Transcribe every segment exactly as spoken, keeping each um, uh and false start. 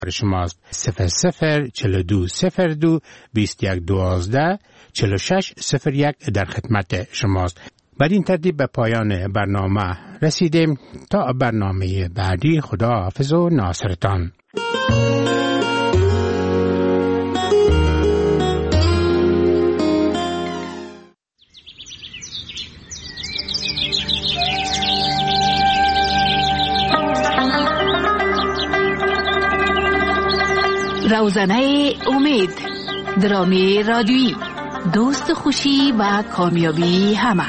شماست صفر صفر چهل و دو صفر دو بیست و یک دوازده چهل و شش صفر یک در خدمت شماست. بر این ترتیب به پایان برنامه رسیدیم. تا برنامه بعدی، خدا حافظ و ناصرتان. روزنه امید، درامی رادیویی، دوست خوشی و کامیابی همه.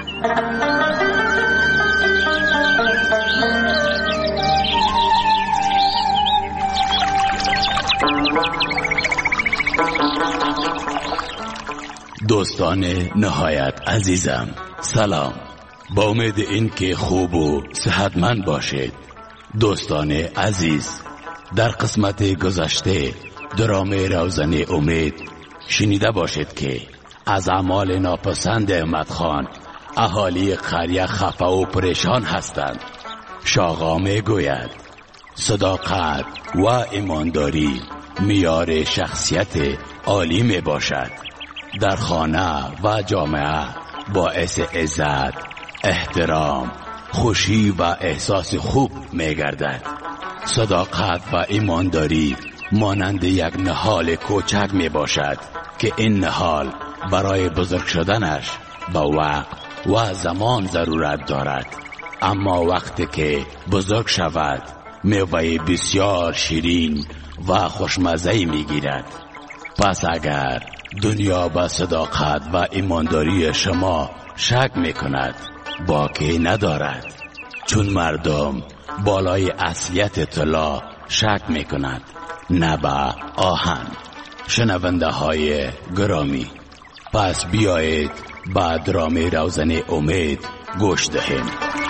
دوستان نهایت عزیزم، سلام. با امید این که خوب و صحتمند باشید. دوستان عزیز، در قسمت گذشته درام روزنه امید شنیده باشید که از اعمال ناپسند احمد خان اهالی قریه خفه و پریشان هستند. شاقا می گوید صداقت و ایمانداری معیار شخصیت عالی می باشد. در خانه و جامعه باعث عزت، احترام، خوشی و احساس خوب می گردد. صداقت و ایمانداری مانند یک نهال کوچک می باشد که این نهال برای بزرگ شدنش با وقت و زمان ضرورت دارد، اما وقتی که بزرگ شود میوه بسیار شیرین و خوشمزه می گیرد. پس اگر دنیا به صداقت و ایمانداری شما شک می کند، باکی ندارد، چون مردم بالای اصلیت طلا شک می کند، نه به آهن. شنونده های گرامی، پس بیایید با درام روزنه امید گوش دهیم.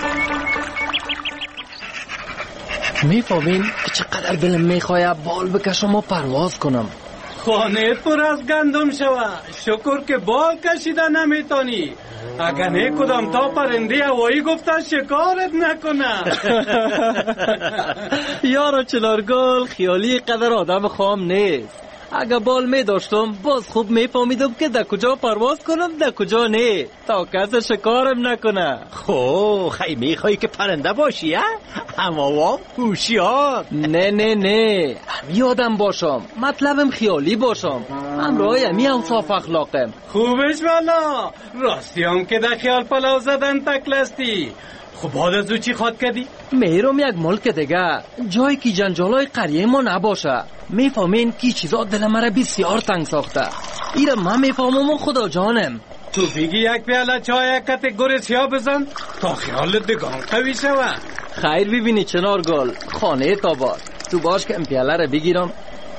میفهمین که چقدر دلم میخواد بال بکشم و پرواز کنم. خانه پر از گندم شوه، شکر که بال کشیده نمیتونی. اگر نه کدام تا پرنده هوایی گفته شکارت نکنه. یارو چنارگل خیالی قدر آدم خام نیست. اگه بال می داشتم باز خوب می فهمیدم که در کجا پرواز کنم در کجا نه، تا کس شکارم نکنه. خو خیلی می خواهی که پرنده باشی ها؟ اما وام هوشیار. نه نه نه همی آدم باشم، مطلبم خیالی باشم، همراه همی اوصاف اخلاقم. خوبش والا، راستی هم که در خیال پلاو زدن تکلستی. خب بعد از او چی خواد کردی؟ میرم یک ملک دیگه، جایی که جنجالای قریه ما نباشه. میفهمین که چیزا دل مرا بسیار تنگ ساخته. ایره من میفهمم و خدا جانم. تو بگی یک پیاله چای یک کت گور سیاه بزن تا خیالت دگان قوی شوه. خیر ببینی چنارگل، خانه تا بار تو باش که این پیاله رو بگیرم.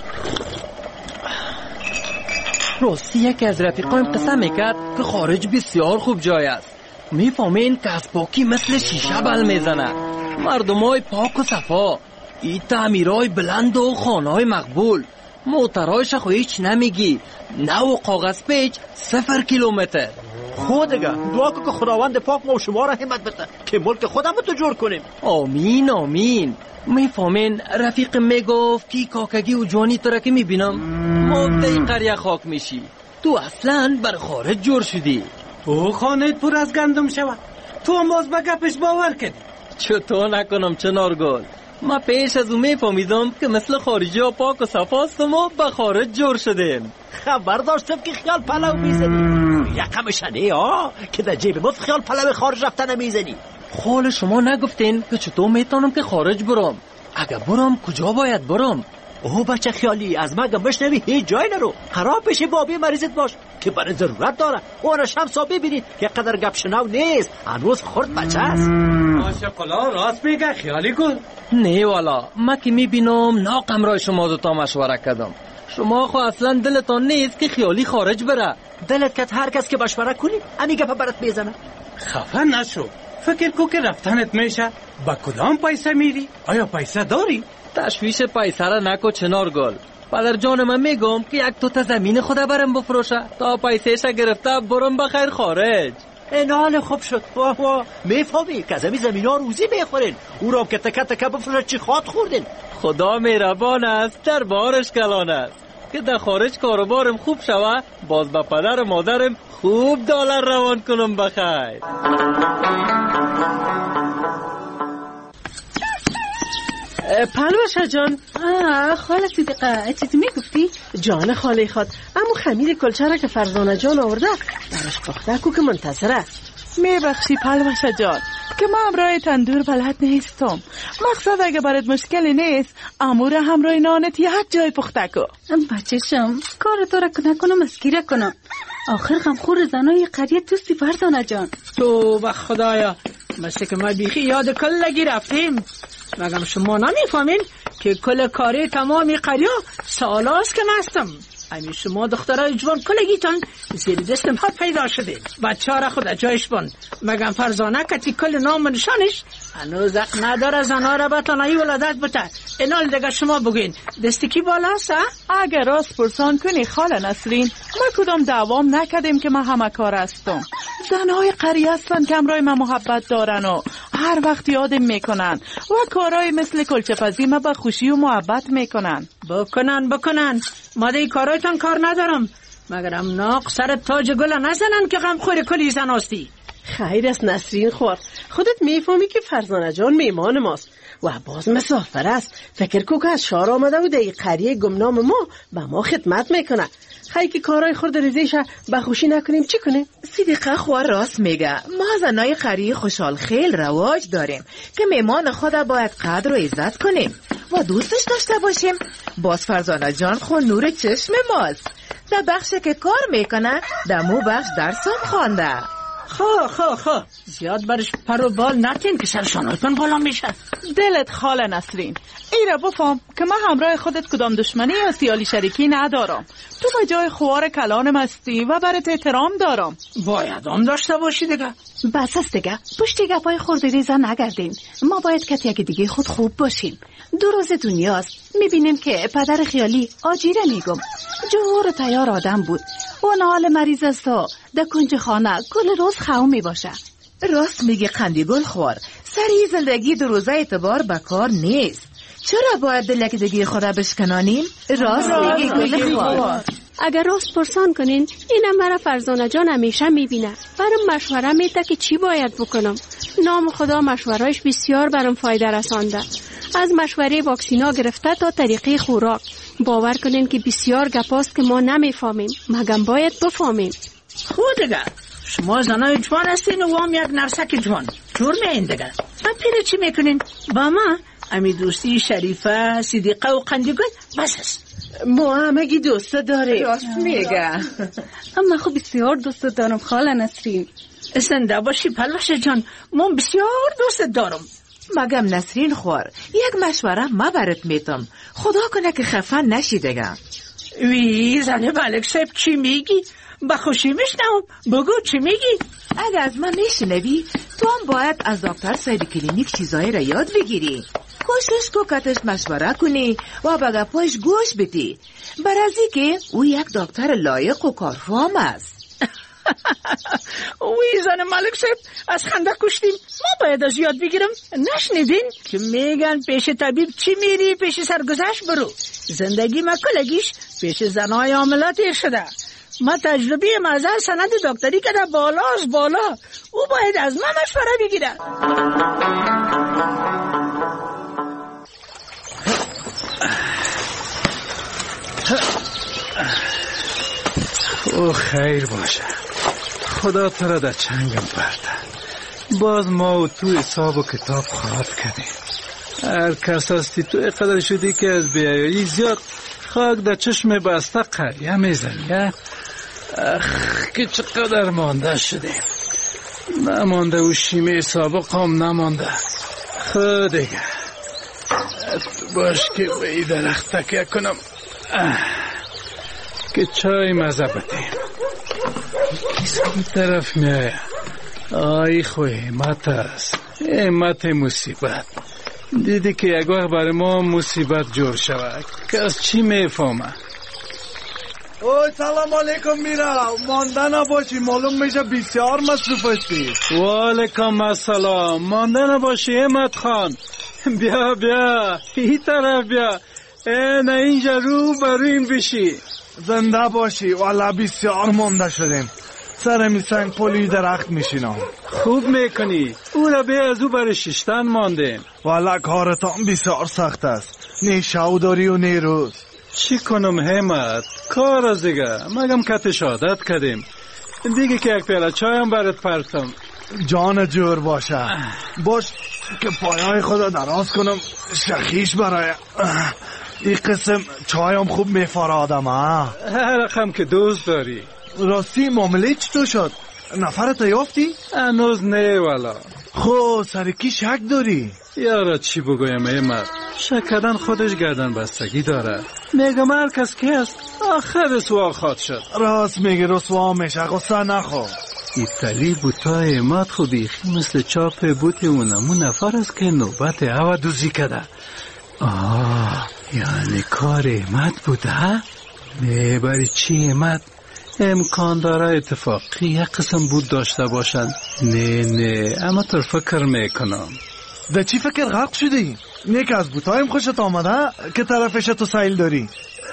راستی یکی از رفیقایم قسم میکرد که خارج بسیار خوب جای است. میفهمین که از پاکی مثل شیشه بل میزنه، مردمای پاک و صفا، ای تعمیرای بلند و خانهای مقبول، موترایش خو هیچ نمیگی، نه و کاغذ پیچ صفر کیلومتر. خودگه دعا که خداوند پاک ما و شما را همت بده که ملک خودم تو جور کنیم. آمین آمین. میفهمین رفیق میگفت که کاکگی و جوانی تو را که میبینم مبده این قریه خاک میشی، تو اصلا بر خارج جور شدی. او خانه پر از گندم شود، تو هم باز به گپش باور کردی. چطور نکنم چنارگل، ما پیش از اون میفهمیدم که مثل خارجی ها پاک و صفاستم و به خارج جور شدیم. خبر داشتم که خیال پلو میزنی، یکم شنه ها که در جیب مفت خیال پلو خارج رفته نمیزنی. خال شما نگفتین که چطور میتونم که خارج برم؟ اگه برم کجا باید برم؟ اوه بچه خیالی، از من گمش نمی هیچ جای نرو، قرار پیش بابی مریضت باش که برای ضرورت داره. اونش هم سا ببینید که قدر گپ شنو نیست، هنوز خورد بچه است. ماشاءالله راست میگه خیالی کن. نه والا، من که میبینم ناقم رای شما دوتا مشوره کردم. شما خو اصلا دلتان نیست که خیالی خارج بره. دلت کت هر کس که مشوره کنی امی گپ برات میزنه. خفه نشو، فکر کو که رفتنت میشه. با کدام پیسه میری؟ آیا پیسه داری؟ تشویش پیسه را نکو چنارگل. پدر جان من میگم که یک توت زمین خدا برم بفروشه تا پیسهش گرفته برم بخیر خارج. این حال خوب شد. واه واه، میفهمی که از همین زمین ها روزی میخورین، او را که تکه تکه بفروشه چی خواد خوردین. خدا مهربان است، در بارش کلان است که در خارج کاروبارم خوب شوه، باز با پدر و مادرم خوب دلار روان کنم بخیر. پلوشه جان. خاله صدیقه چیزی میگفتی؟ جان خاله خود امو خمیر کلچه را که فرزانه جان آورده برش پخته کو که منتظره. میبخشی پلوشه جان که من همراه تندور بلد نیستم. مقصد اگه برات مشکلی نیست امور همراه نانت یک جای پخته کو. بچه‌شم کار تو را کنه کنم اسکیره کنم. آخر غمخور زنای قریه توستی فرزانه جان. تو به خدایا مثل که ما بیخی یاد کلگی رفتیم. مگم شما نمیفهمین که کل کاری تمامی قریه سالاست که مستم. همین شما دخترای جوان کلگیتان زیر دستم ها پیدا شده. بچه ها را خود جایش بند. مگم فرزانه کتی کل نام نشانش هنوز حق نداره زنها را بتانایی ولادت بته. اینال دیگه شما بگین دستی کی بالاست؟ اگر راست پرسان کنی خاله نسرین ما کدام دوام نکردیم که ما همه کار هستم. زنهای قریه هستن که امرای ما محبت دارن و هر وقت یادم میکنن و کارهای مثل کلچه پزی ما با خوشی و محبت میکنن. بکنن بکنن ما دی کارایتان کار ندارم، مگرم ناق سر تاج گل نزنن که غمخور کلی زن هستی. خیر است نسرین خور، خودت میفهمی که فرزانه جان میمان ماست و باز مسافر است. فکر کو که از شهر آمده و در قریه گمنام ما به ما خدمت میکنه. خیلی که کارهای خورد ریزیش بخوشی نکنیم چی کنیم؟ صدیقه خواه راست میگه. ما زنای قریه خوشحال خیل رواج داریم که میمان خود باید قدر و عزت کنیم و دوستش داشته باشیم. باز فرزانه جان خون نور چشم ماست. در بخش که کار میکنه دمو بخش درسم خوانده. خو خو خو زیاد برش پر و بال نتین که سرشانایتون بالا میشه. دلت خاله نسرین ایره بفهم که من همراه خودت کدام دشمنی یا سیالی شریکی ندارم. تو با جای خوار کلانم هستی و برات احترام دارم. باید هم داشته باشی دیگه. بس است دیگه پشت گپای خورده ریزا نگردین. ما باید کتی یک دیگه خود خوب باشیم. دو روز دنیاست میبینیم که پدر خیالی آجیره میگم جوهر تیار آدم بود و نال مریض است و در کنج خانه کل روز خو میباشه. راست میگی قندی گل خوار، سری زندگی دو روزه اعتبار بکار نیست. چرا باید دل یک دیگه خدا بشکنانیم؟ راست میگی گل خوار. اگر راست پرسان کنین اینم برای فرزانه جان همیشه میبینه. برام مشوره میده که چی باید بکنم. نام خدا مشورهش بسیار برام فایده رسانده. از مشوره واکسینا گرفته تا طریقه خوراک. باور کنین که بسیار گپاست که ما نمیفهمیم، مگم باید بفهمیم. خود دیگه شما زنای جوان هستین و هم یک نرسک جوان جور میین دیگه. من پیره چی میکنین؟ با ما امی دوستی شریفه صدیقه و قندگل بس هست. ما همگی دوست داریم. راست میگه. اما خب بسیار دوست دارم خاله نسرین. زنده باشی پلوشه جان، من بسیار دوست دارم. مگم نسرین خوار یک مشوره ما برات میتم، خدا کنه که خفه نشی دیگه. وی زنه ملک صاحب چی میگی؟ بخوشی میشنم، بگو چی میگی؟ اگه از من میشنوی تو هم باید از دکتر صاحب کلینیک چیزایی را یاد بگیری. کوشش کو کتش مشوره کنی و به گپاش گوش بدی، برازی که او یک دکتر لایق و کارفرما است. وی زن ملک صاحب از خنده کشتیم. ما باید از یاد بگیرم. نشنیدین که میگن پیش طبیب چی میری پیش سرگذشت برو. زندگی ما کلگیش پیش زنای عاملات تیر شده. ما تجربه مزه سند دکتری که در بالاست بالا. او باید از ما مشوره بگیره. او خیر باشه، خدا تو را در چنگم برده. باز ما و تو حساب و کتاب خواب کردیم. هر کس هستی تو اقدر شدی که از بیایی زیاد خاک در چشم بسته قریه میزنی. اخ که چقدر مانده شدیم. نمانده و شیمه سابق هم نمانده. خود دیگه باش که به ای درخت تکیه کنم که چای مزه بدیم. کسی طرف میایه؟ آی خوی همت است، همت مصیبت. دیدی که یک وقت برای ما مصیبت جور شود که از چی میفهمه؟ اوه سلام علیکم میرا، مانده نباشی، معلوم میشه بسیار مصروف هستی. و علیکم السلام، مانده نباشی همت خان. بیا بیا این طرف بیا. نه اینجا رو برویم بشی. زنده باشی. والا بسیار مونده شدیم. سر می سنگ پلی درخت میشینم. خوب میکنی. او را به از او برای ششتن ماندیم. والا کارتان بسیار سخت است. نه شو داری و نه روز. چی کنم همت؟ کار از دیگه مگم کتش عادت کردیم. دیگه که یک پیاله چایم برات پرتم. جان جور باشه. باش که پایای خدا دراز کنم شخیش برای این قسم چایم خوب میفاره آدم. هر رقم که دوست داری. راستی معامله چطور شد؟ نفرت یافتی؟ هنوز نه والا. خب سرکی شک داری؟ یارا چی بگویم احمد؟ شک کردن خودش گردن بستگی داره. میگم هر کس که است آخر رسوا خواهد شد. راست میگه رسوا میشه. غصه نخور. ایتالی بوتای احمد خو بیخی مثل چاپ بوت اونمون نفر است که نوبت هوا دوزی کده. آه یعنی کار احمد بوده؟ نه برای چی احمد؟ امکان داره اتفاقی یک قسم بود داشته باشن. نه نه اما تر فکر میکنم. در چی فکر غرق شدی؟ نه که از بوتایم خوشت آمده که طرفش تو سایل داری؟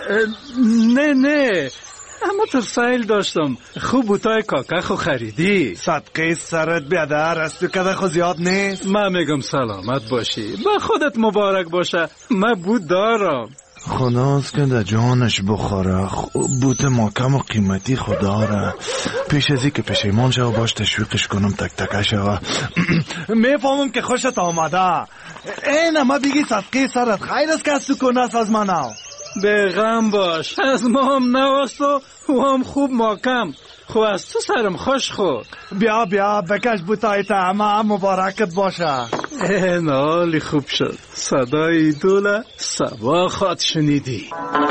نه نه اما تر سایل داشتم. خوب بوتای کاکا خو خریدی. صدقه سرت بیادر است تو کده خو زیاد نیست. من میگم سلامت باشی. با خودت مبارک باشه. من بود دارم. خداست که در جانش بخوره. بوت محکم و قیمتی خدا را. پیش ازی که پشیمان شو باش تشویقش کنم تک تکه شو. میفهمم که خوشت آمده. این ما بگی صدقه سرت خیر است که از تو کنست از منو. به غم باش. از ما هم نواست و هم خوب محکم. خو از تو سرم خوش خود. بیا بیا بکش بوتای تا همه مبارکت باشه. این حالی خوب شد. صدای دوله سبا خواد شنیدی.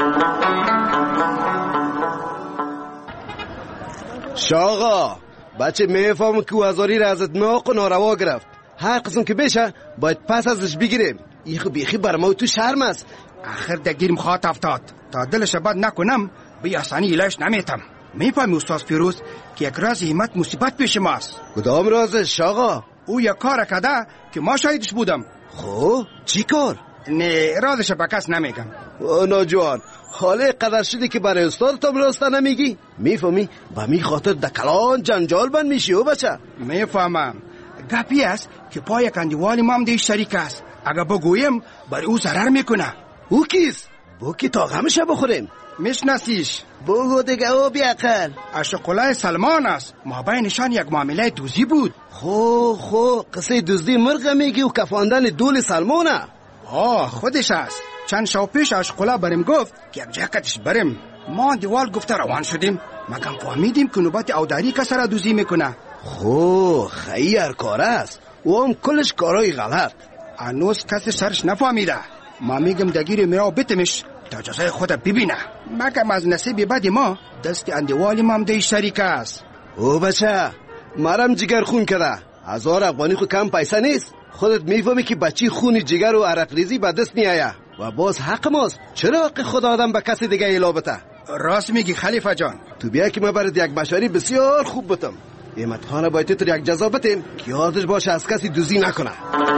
شاغا بچه میفهم که وزاری را ازت ناق و ناروا گرفت. هر قسم که بشه باید پس ازش بگیریم. ای خو بیخی برمو تو شرم است. آخر دگیرم خواهد افتاد. تا دلش بد نکنم به آسانی ایلاش نمیتم. میفهمی استاد فیروز که یک راز همت مصیبت پیش ماست. کدام رازش شاغا؟ او یک کار کده که ما شاهدش بودم. خب چی کار؟ نه رازش به کس نمیگم. اونا جوان حاله قدر شدی که برای استاد تام راسته نمیگی؟ میفهمی با می خاطر دکلان جنجال بند میشی او بچه. میفهمم. گپی است که پای کندیوال ما هم دیش شریک است. اگه بگویم برای او ضرر میکنه. او کیست؟ بو که تا غمشه بخوریم. میشناسیش؟ بگو دیگه او بیاقل. اشقلای سلمان است. ما بینشان یک معامله دوزی بود. خو خو قصه دوزی مرغ میگی و کفاندن دول سلمانه. آه خودش است. چند شو پیش اشقلا بریم گفت که یک جاکتش بریم. ما دیوال گفته روان شدیم. مگم فهمیدیم که نوبت اوداری کس را دوزی میکنه. خو خیر کار است. و هم کلش کارای غلط. هنوز کسی سرش نفهمیده. ما میگم دگیر میراو بتمش تا جزای خود ببینه. مگم از نصیب بد ما دست اندیوالی ما هم دی شریک است. او بچه مرم جگر خون کرده. هزار افغانی خود کم پیسه نیست. خودت میفهمی که بچی خونی جگر و عرق ریزی به دست میآید و باز حق ماست. چرا حق خود آدم به کسی دیگه ایلا بته؟ راست میگی خلیفه جان. تو بیا که ما برات یک مشوری بسیار خوب بتم. احمد خان باید تو یک جزا بتیم که یادش باشه از کسی دوزی نکنه.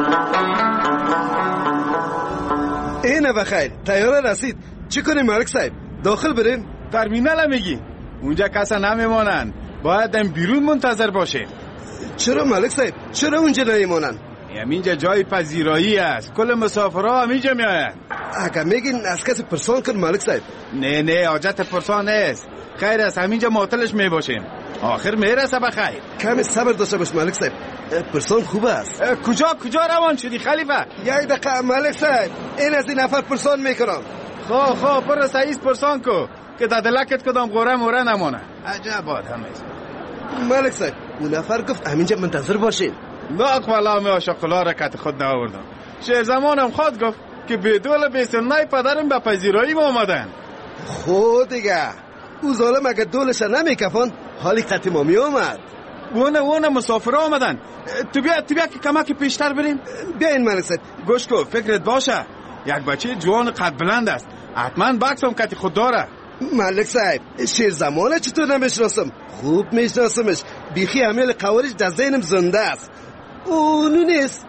اینه بخیر تیاره رسید. چی کنیم ملک صاحب؟ داخل بریم؟ ترمینال میگی؟ اونجا کسا نمیمانن. باید دم بیرون منتظر باشه. چرا ملک صاحب؟ چرا اونجا نمیمانن؟ همینجا جای پذیرایی است. کل مسافرها همینجا میاین. اگه میگین از کسی پرسان کن ملک صاحب. نه نه حاجت پرسان نیست. خیر است همینجا معطلش میباشیم. آخر میرسه بخیر. کمی صبر داشته باش ملک صاحب. پرسان خوب است. کجا کجا روان شدی خلیفه؟ یک دقیقه ملک صاحب این از این نفر پرسان میکنم. خو خو پر سعیز پرسان کو که تا دلکت کدام غوره موره نمونه. عجب آدم است. ملک صاحب اون نفر گفت همینجا منتظر باشین. لا اقبلا می عاشقلا را کت خود نآوردم. شیر زمانم خود گفت که بدول بیسنای پدرم به پذیرایی آمدن. خود دیگه او ظالم اگه دولش نمیکفان حالی قطع ما می آمد. اونه اونه مسافر آمدن. تو بیا تو بیا که کمک پیشتر بریم. بیاین ملک صاحب. گوش کو فکرت باشه یک بچه جوان قد بلند است. حتما بکسم کتی خود داره. ملک صاحب شیر زمانه چطور نمیشناسم؟ خوب میشناسمش. بیخی عمل قوارش در ذهنم زنده است. اونو نیست.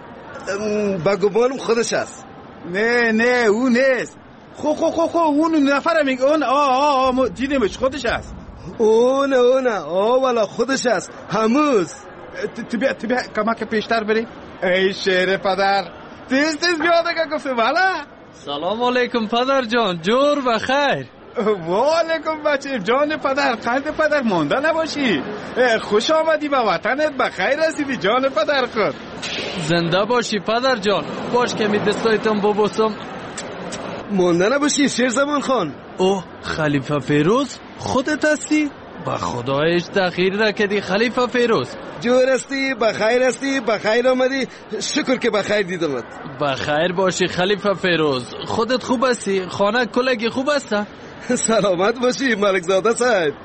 با گمانم خودش است. نه نه اون نیست. خو خو خو خو اون نفر میگه اون آه آه آه دیدمش خودش است. اون اون آه والا خودش است. هموز تو بیا تو بیا کمک پیشتر بری. ای شیر پدر تیز تیز بیاده که گفته والا. سلام علیکم پدر جان، جور بخیر. و علیکم بچه جان پدر، قلب پدر مانده نباشی. خوش آمدی به وطنت، بخیر رسیدی جان پدر خود. زنده باشی پدر جان. باش که می دستایتم ببوسم. مانده نباشی شیر زمان خان. اوه خلیفه فیروز خودت هستی؟ با خدایش تأخیر نکردی خلیفه فیروز. جور هستی، بخیر هستی، بخیر آمدی. شکر که بخیر دیدمت. بخیر باشی خلیفه فیروز. خودت خوب هستی؟ خانه کلگی خوب است؟ سلامت باشی ملک زاده صاحب.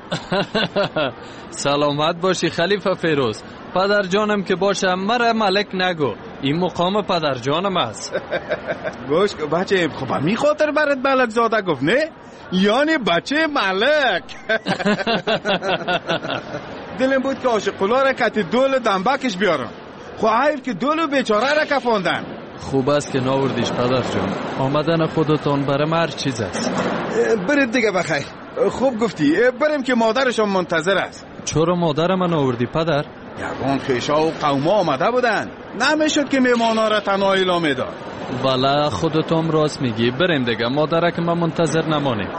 سلامت باشی خلیفه فیروز. پدر جانم که باشه مرا ملک نگو، این مقام پدر جانم است. گوش بچه خب می خاطر برات ملک زاده گفت نه؟ یعنی بچه ملک. دلم بود که عاشقولا را کتی دول دنبکش بیارم. خب حیف که دولو بیچاره را کفاندن. خوب است که ناوردیش پدر جان. آمدن خودتان برای هر چیز است. برید دیگه بخیر. خوب گفتی بریم که مادرشان منتظر است. چرا مادر من آوردی پدر؟ یگان خیشا و قوما آمده بودن، نمیشد که میمانا را تنها ایلا میداد. والا خودتون راست میگی، بریم دیگه مادر که من منتظر نمانیم.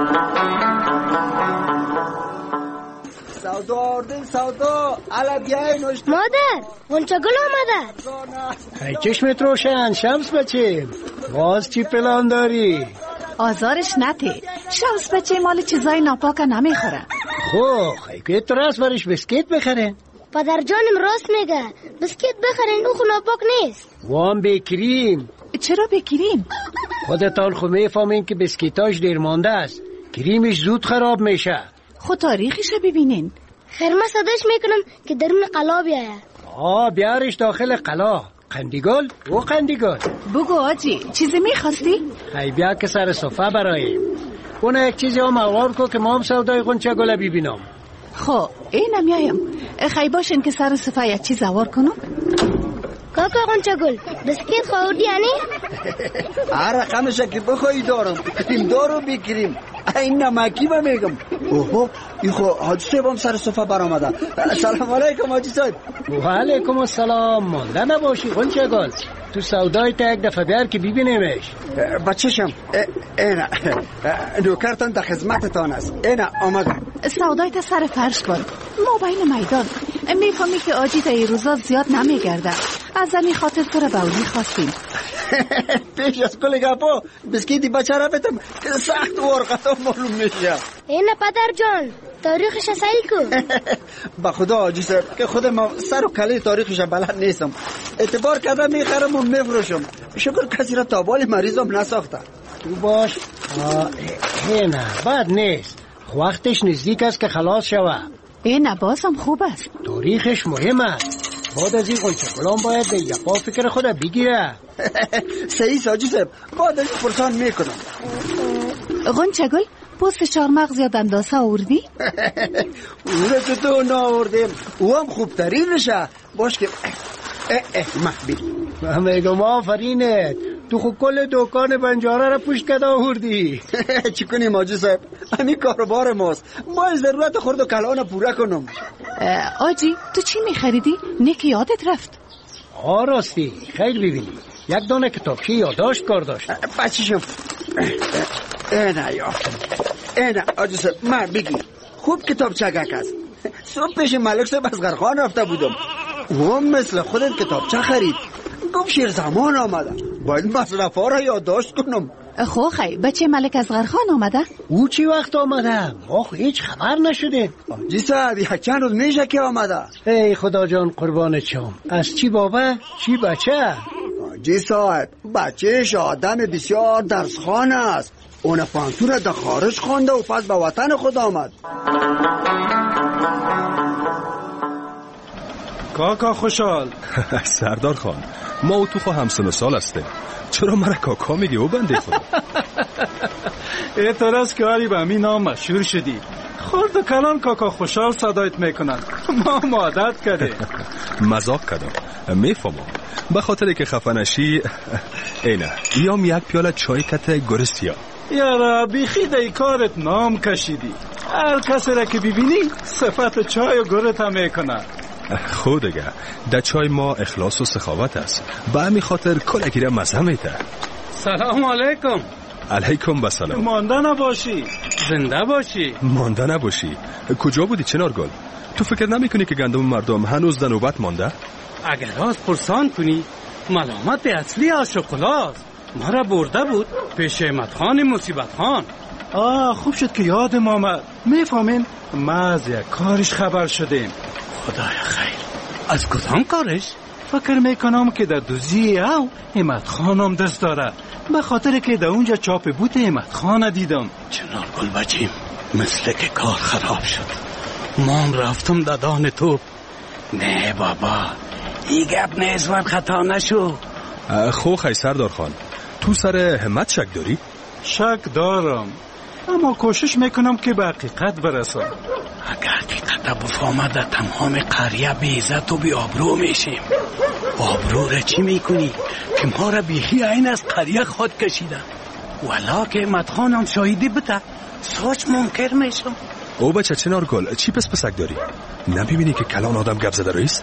سودا آردن سودا علا بیای نوشت. مادر غنچه گل آمده. ای چشمت روشن شمس بچه، باز چی پلان داری؟ آزارش نته، شمس بچه مال چیزای ناپاک نمیخوره. خب خیلی تو راست برش بسکیت بخره. پدر جانم راست میگه، بسکیت بخرین او خو ناپاک نیست. وام بکریم. چرا بکریم؟ خودتان خو میفهمین که بسکیتاش دیر مانده است، کریمش زود خراب میشه. خود تاریخش ببینین. خیر ما صداش میکنم که درون قلا بیایه. آه بیارش داخل قلا. قندیگل و قندیگل. بگو آجی چیزی میخواستی؟ خیلی بیا که سر صفحه براییم. اونه یک چیزی هم اوار کو که ما هم سودای غنچه گله ببینم. خب اینم میایم. خیلی باشین که سر صفحه یک چیز اوار کنم. کاکا غنچه گل بسکیت خوردی یعنی؟ هر رقمشه که بخوایی دارم، این دارو بگیریم. این نمکی با میگم. اوه ای خو حاجی صاحب هم سر صفحه برآمده. سلام علیکم حاجی صاحب. و علیکم السلام. مانده نباشی غنچه گل، تو سودای تا یک دفعه بیار که ببینیمش. بچه‌شم اینا نوکرتان در خدمتتان است. اینا آمدم. سودای تا سر فرش کن، ما بین میدان. میفهمی که آجی تا این روزا زیاد نمیگرده، از همین خاطر تو را بولی خواستیم. پیش از کل گپا بسکیتی بچه را بتم که سخت ورقتا معلوم میشه. اینه پدر جان تاریخش سعی کن. با خدا آجی صاحب که خود ما سر و کله تاریخش بلد نیستم، اعتبار کرده میخرم و میفروشم. شکر کسی را تابال مریضم نساخته. تو باش. اینه بد نیست، وقتش نزدیک است که خلاص شوه. اینه بازم خوب است، تاریخش مهم است. بعد از این غنچه گلان باید به یپا فکر خود بگیره. صحیح ساجی صاحب، بعد از پرسان میکنم. غنچه گل پوست چارمغز یا دنداسه آوردی؟ او را تو ناوردیم، او هم خوبترینشه. باش که اه اه محبیل من میگم آفرینت، تو خود کل دکان بنجاره را پشت کده آوردی. چی کنیم آجی صاحب، همین کاروبار ماست، ما ضرورت خورد و کلان پورا کنم. آجی تو چی میخریدی؟ نیکی یادت رفت؟ آه راستی خیلی ببینی یک دانه کتابچه یادداشت کار داشت. بچه‌شم اینا یافتم. اینا آجی صاحب من بگی خوب کتابچه گک است. صبح پیش ملک صاحب اصغرخان رفته بودم، هم مثل خودت کتابچه خرید. گفت شیر زمان آمده، باید مصرفا را یادداشت کنم. خو خی بچه ملک اصغرخان آمده؟ او چی وقت آمده؟ ما هیچ خبر نشده. آجی صاحب یک چند روز میشه که آمده. ای خدا جان قربان چم، از چی بابا چی بچه؟ آجی صاحب بچهش آدم بسیار درسخوان است، اون پانتون در خارج خوانده و پس به وطن خود آمد. کاکا خوشحال. سردار خان ما و تو خو همسن و سال هسته، چرا مرا کاکا میگی او بنده خدا؟ اعتراض کاری به همین نام مشهور شدی، خورد و کلان کاکا خوشحال صدایت میکنن، ما عادت کرده. مزاق کردم، میفهمم به خاطر که خفنشی اینه یام یک پیاله چای کت گرسیا. یارا بیخی دی کارت نام کشیدی. هر کسی را که ببینی صفت چای و گرت هم میکنه. خود دیگه در چای ما اخلاص و سخاوت است. به همین خاطر کلکی را مزه میده. سلام علیکم. علیکم بسلام. مانده نباشی. زنده باشی. مانده نباشی. کجا بودی چنارگل؟ تو فکر نمی کنی که گندم مردم هنوز در نوبت مانده؟ اگر راست پرسان کنی ملامت اصلی آشوکولاست. ما را برده بود پیش احمد خان مصیبت خان. آه خوب شد که یادم آمد. میفهمین ما از یک کارش خبر شدیم. خدای خیر. از کدام کارش؟ فکر میکنم که در دوزی او احمد خانم دست داره. به خاطر که در اونجا چاپ بوت احمد خان دیدم. چنار گل بچیم مثل که کار خراب شد. من رفتم دادان تو. نه بابا این گپ نیزور خطا نشو. خو خی سردار خان تو سر همت شک داری؟ شک دارم اما کوشش میکنم که به حقیقت برسم. اگر حقیقت بفهمه در تمام قریه بی عزت و بی آبرو میشیم. آبرو را چی میکنی که ما را بیخی این از قریه خود کشیدن. ولا که احمد خانم شاهدی بده سوچ منکر میشم. او بچه چنار گل چی پس پسک داری؟ نمیبینی که کلان آدم گپ زده رئیس؟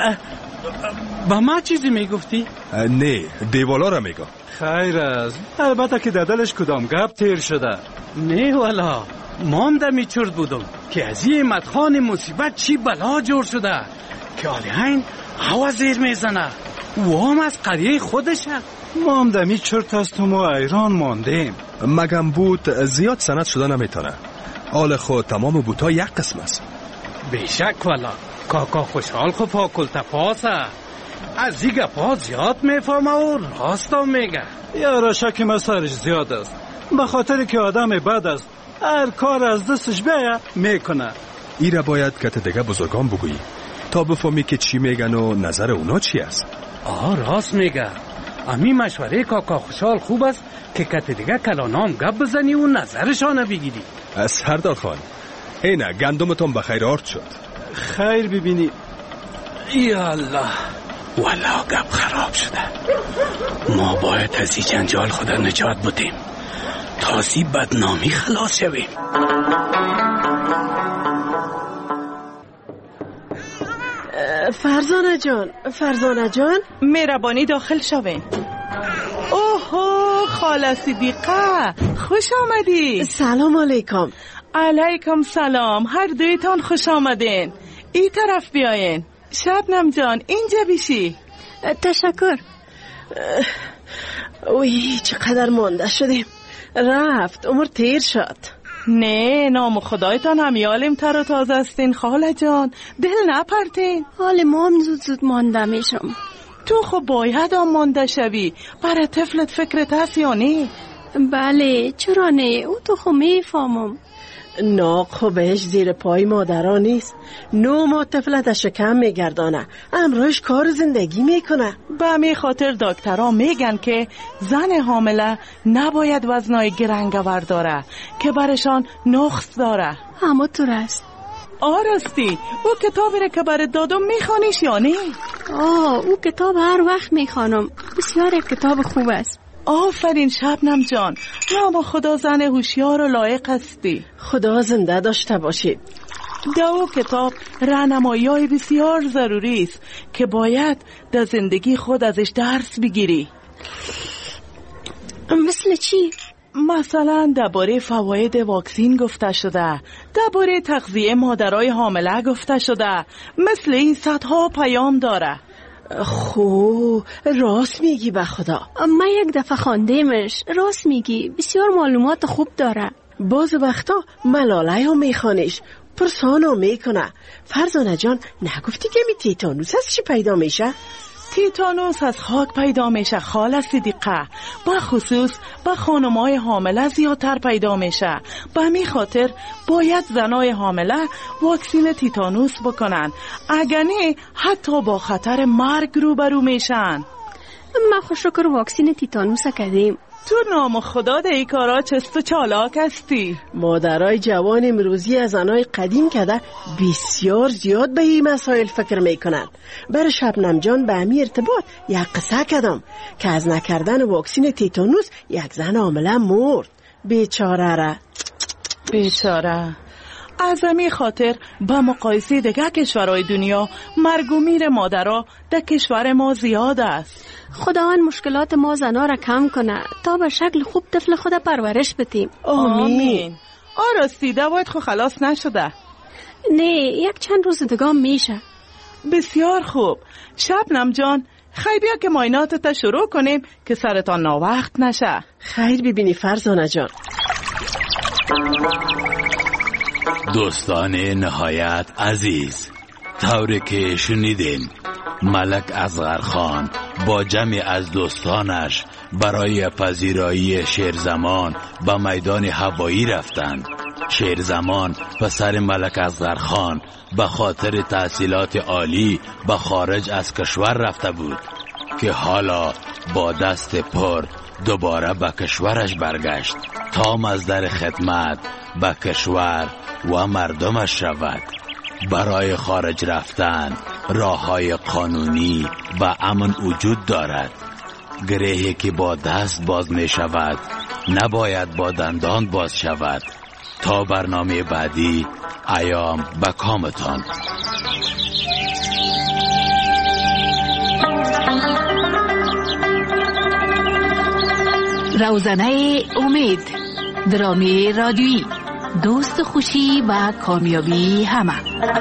با ما چیزی میگفتی؟ نه دیوالا را میگم. خیر است البته که ددلش کدام گپ تیر شده. نه والا مام در میچرد بودم که از این احمد خان مصیبت چی بلا جور شده که آلیهین هوا زیر میزنه و هم از قریه خودشه. مام در میچرد هستم و ایران ماندیم. مگم بود زیاد سند شده نمیتونه. آل خود تمام بوتا یک قسم است. بیشک والا کاکا خوشحال خو پاکل تپاسه از این گپا زیاد میفهمه و راستم میگه. یارا شک ما سرش زیاد است به خاطر که آدم بد است. هر کار از دستش بیه میکنه. ای را باید کت دیگه بزرگان بگویی تا بفهمی که چی میگن و نظر اونا چی است. آه راست میگه. امی مشوره کاکا خوشحال خوب است که کت دیگه کلانام گپ بزنی و نظرشانه بگیری. سردار خان اینه گندمتون بخیر آرد شد. خیر ببینی. یا الله والا گپ خراب شده. ما باید از این جنجال خدا نجات بدیم تا از این بدنامی خلاص شویم. فرزانه جان فرزانه جان مهربانی داخل شوین. اوه خاله صدیقه خوش آمدی. سلام علیکم. علیکم سلام. هر دویتان خوش آمدین. این طرف بیاین. شبنم جان اینجا بیشی. تشکر. اوی چقدر مانده شدیم. رفت عمر تیر شد. نه نام خدایتان همیالیم تر و تازه استین خاله جان. دل نپرتین. حال ما هم زود زود مانده میشم. تو خب باید هم مانده شوی. برای طفلت فکرت هست یا نه؟ بله چرا نه او تو خب میفهمم. ناق خوبش زیر پای مادران نیست. نو ما طفلت شکم میگردانه امروز کار زندگی میکنه. به می خاطر دکترها میگن که زن حامله نباید وزنای گرنگور داره که برشان نقص داره. اما تو راست. آراستی او کتابی را که برات دادم میخوانیش یا نه؟ آه او کتاب هر وقت میخوانم. بسیار یک کتاب خوب است. آفرین شبنم جان. نام خدا زن هوشیار و لایق هستی. خدا زنده داشته باشید. دو کتاب راهنمایی بسیار ضروری است که باید در زندگی خود ازش درس بگیری. مثل چی؟ مثلا درباره فواید واکسین گفته شده، درباره تغذیه مادرای حامله گفته شده. مثل این صدها پیام داره. خو راست میگی به خدا. من یک دفعه خواندمش. راست میگی بسیار معلومات خوب داره. باز وقتا ملاله هم میخوانیش پرسان هم میکنه. فرزانه جان نگفتی که می تیتانوس از چی پیدا میشه؟ تیتانوس از خاک پیدا میشه خاله صدیقه. با خصوص با خانمای حامله زیادتر پیدا میشه. به می خاطر باید زنای حامله واکسین تیتانوس بکنن. اگر نه حتی با خطر مرگ روبرو میشن. ما خوش شکر واکسین تیتانوس کردیم. تو نام خدا ده ای کارا چست و چالاک هستی. مادرای جوان امروزی از آنهای قدیم کده بسیار زیاد به این مسائل فکر میکنن. بر شبنم جان به امی ارتباط یک قصه کدم که از نکردن واکسین تیتانوس یک زن عاملا مرد. بیچاره را بیچاره. از امی خاطر با مقایسه دیگه کشورهای دنیا مرگ و میر مادرها در کشور ما زیاد است. خداوند مشکلات ما زنا را کم کنه تا به شکل خوب طفل خود پرورش بدیم. آمین. آراستی دوایت خو خلاص نشده؟ نه، یک چند روز دیگه میشه. بسیار خوب. شبنم جان، خیلی بیا که معاینات تا شروع کنیم که سرتان ناوقت نشه. خیر ببینی فرزانه جان. دوستان نهایت عزیز، طوری که شنیدین ملک اصغر خان با جمع از دوستانش برای پذیرایی شیرزمان به میدان هوایی رفتند. شیرزمان پسر ملک اصغر خان به خاطر تحصیلات عالی به خارج از کشور رفته بود که حالا با دست پر دوباره به کشورش برگشت تا مصدر خدمت به کشور و مردمش شود. برای خارج رفتن راه‌های قانونی و امن وجود دارد. گرهی که با دست باز می شود نباید با دندان باز شود. تا برنامه بعدی، ایام به کامتان. روزنه امید، درامی رادیویی، دوست خوشی و کامیابی همه.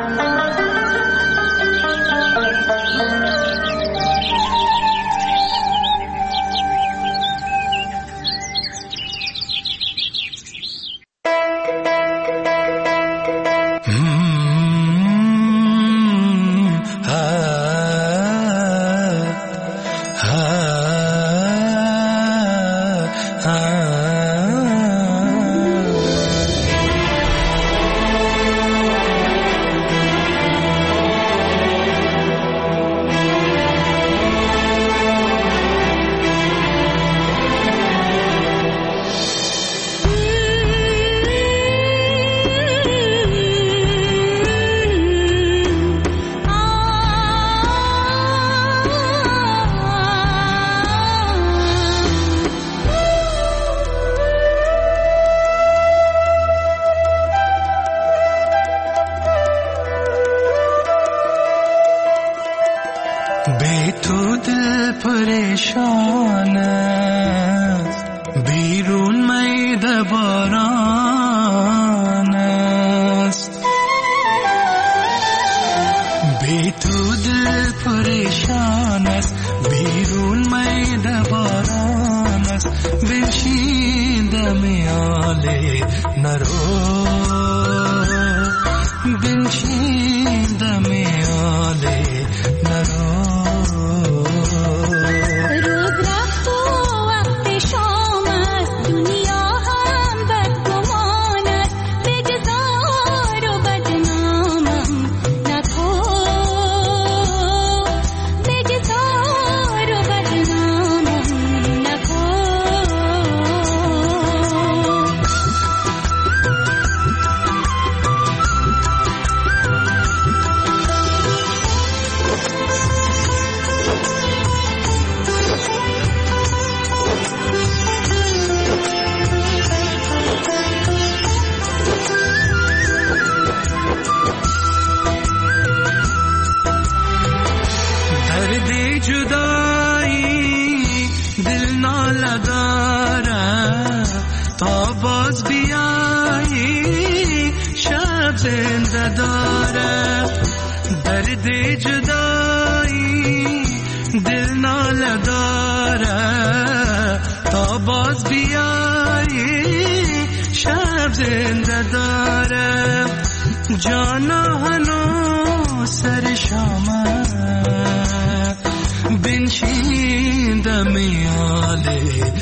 बे तो दिल परेशान بیرون میده باران است بی تو دل پریشان است بیرون میده باران است بنشین دم آله نرو بنشین دم آله نرو दर्द जुदाई दिल ना लदारा तो बाज भी आई शब जिंदादारा जाना हनो सर शामा बिन शींद में आले